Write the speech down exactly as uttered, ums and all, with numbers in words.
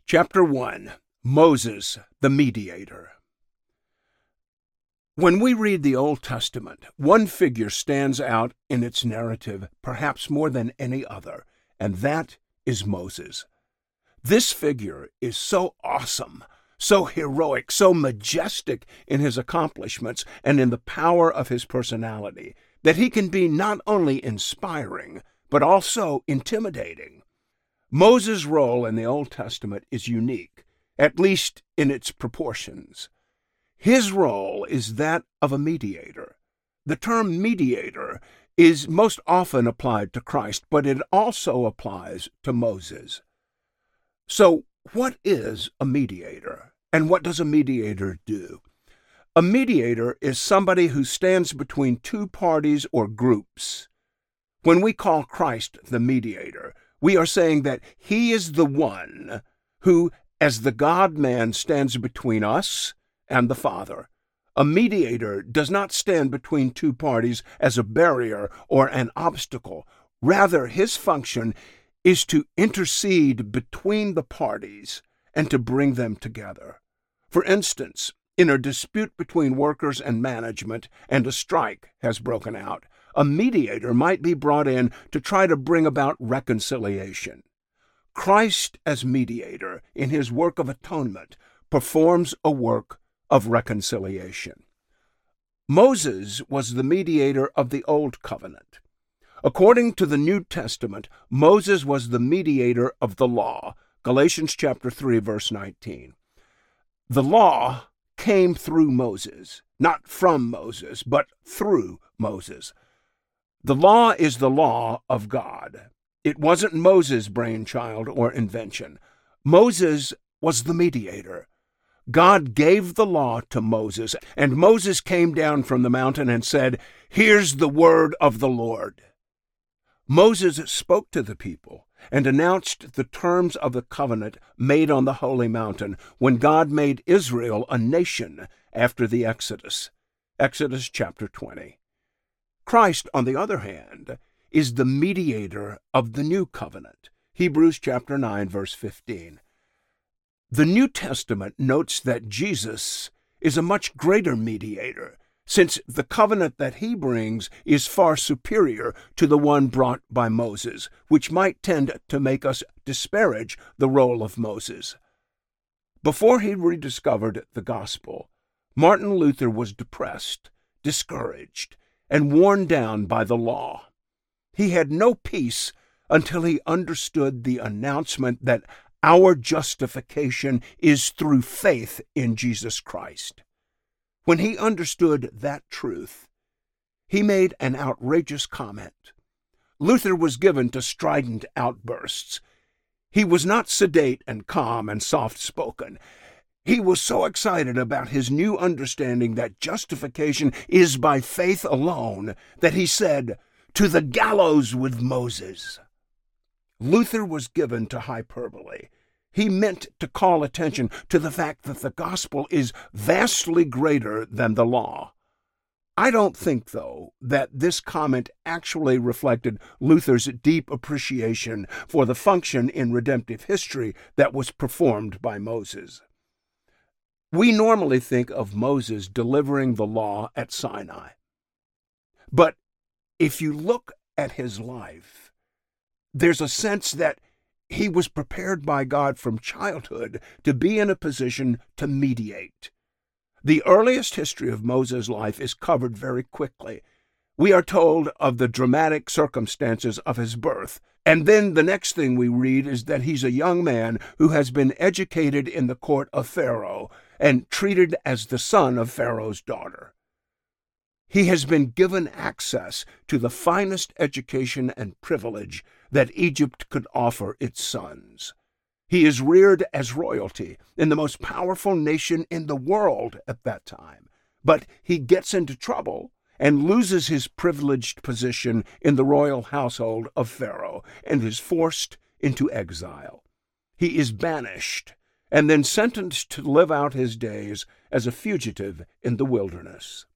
Chapter one. Moses, the Mediator. When we read the Old Testament, one figure stands out in its narrative perhaps more than any other, and that is Moses. This figure is so awesome, so heroic, so majestic in his accomplishments and in the power of his personality, that he can be not only inspiring, but also intimidating. Moses' role in the Old Testament is unique, at least in its proportions. His role is that of a mediator. The term mediator is most often applied to Christ, but it also applies to Moses. So, what is a mediator, and what does a mediator do? A mediator is somebody who stands between two parties or groups. When we call Christ the mediator, we are saying that he is the one who, as the God-man, stands between us and the Father. A mediator does not stand between two parties as a barrier or an obstacle. Rather, his function is to intercede between the parties and to bring them together. For instance, in a dispute between workers and management and a strike has broken out, a mediator might be brought in to try to bring about reconciliation. Christ, as mediator, in his work of atonement, performs a work of reconciliation. Moses was the mediator of the Old Covenant. According to the New Testament, Moses was the mediator of the law, Galatians chapter three, verse nineteen. The law came through Moses, not from Moses, but through Moses. The law is the law of God. It wasn't Moses' brainchild or invention. Moses was the mediator. God gave the law to Moses, and Moses came down from the mountain and said, "Here's the word of the Lord." Moses spoke to the people and announced the terms of the covenant made on the holy mountain when God made Israel a nation after the Exodus. Exodus chapter twenty. Christ, on the other hand, is the mediator of the new covenant. Hebrews chapter nine, verse fifteen. The New Testament notes that Jesus is a much greater mediator, since the covenant that he brings is far superior to the one brought by Moses, which might tend to make us disparage the role of Moses. Before he rediscovered the gospel, Martin Luther was depressed, discouraged, and worn down by the law. He had no peace until he understood the announcement that our justification is through faith in Jesus Christ. When he understood that truth, he made an outrageous comment. Luther was given to strident outbursts. He was not sedate and calm and soft-spoken. He was so excited about his new understanding that justification is by faith alone that he said, "To the gallows with Moses." Luther was given to hyperbole. He meant to call attention to the fact that the gospel is vastly greater than the law. I don't think, though, that this comment actually reflected Luther's deep appreciation for the function in redemptive history that was performed by Moses. We normally think of Moses delivering the law at Sinai. But if you look at his life, there's a sense that he was prepared by God from childhood to be in a position to mediate. The earliest history of Moses' life is covered very quickly. We are told of the dramatic circumstances of his birth, and then the next thing we read is that he's a young man who has been educated in the court of Pharaoh and treated as the son of Pharaoh's daughter. He has been given access to the finest education and privilege that Egypt could offer its sons. He is reared as royalty in the most powerful nation in the world at that time, but he gets into trouble and loses his privileged position in the royal household of Pharaoh and is forced into exile. He is banished and then sentenced to live out his days as a fugitive in the wilderness.